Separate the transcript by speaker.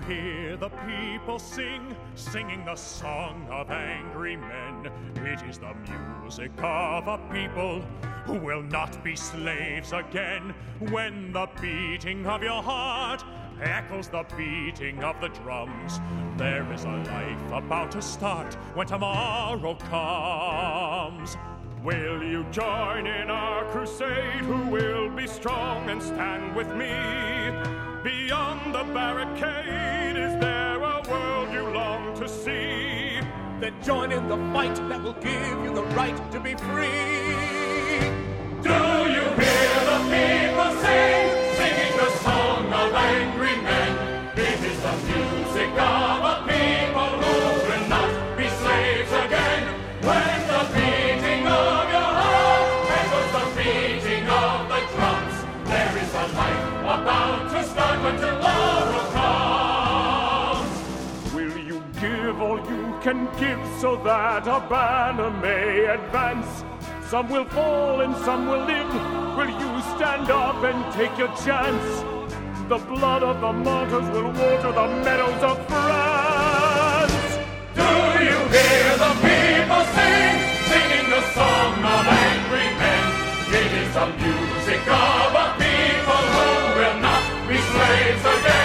Speaker 1: hear the people singing the song of angry men. It is the music of a people who will not be slaves again. When the beating of your heart echoes the beating of the drums, there is a life about to start when tomorrow comes. Will you join in our crusade? Who will be strong and stand with me? Beyond the barricade, is there a world you long to see?
Speaker 2: Then join in the fight that will give you the right to be free.
Speaker 3: Do you hear the people sing, singing the song of angry men? It is the music of a people who will not be slaves again. When the beating of your heart echoes the beating of the drums, there is a life about to start when tomorrow comes.
Speaker 4: Will you give all you can give so that our banner may advance? Some will fall and some will live. Will you stand up and take your chance? The blood of the martyrs will water the meadows of France.
Speaker 3: Do you hear the people sing, singing the song of angry men? It is the music of a people who will not be slaves again.